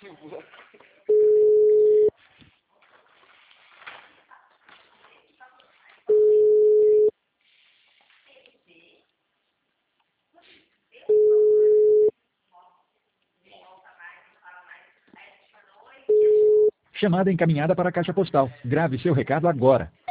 Chamada encaminhada para a caixa postal. Grave seu recado agora.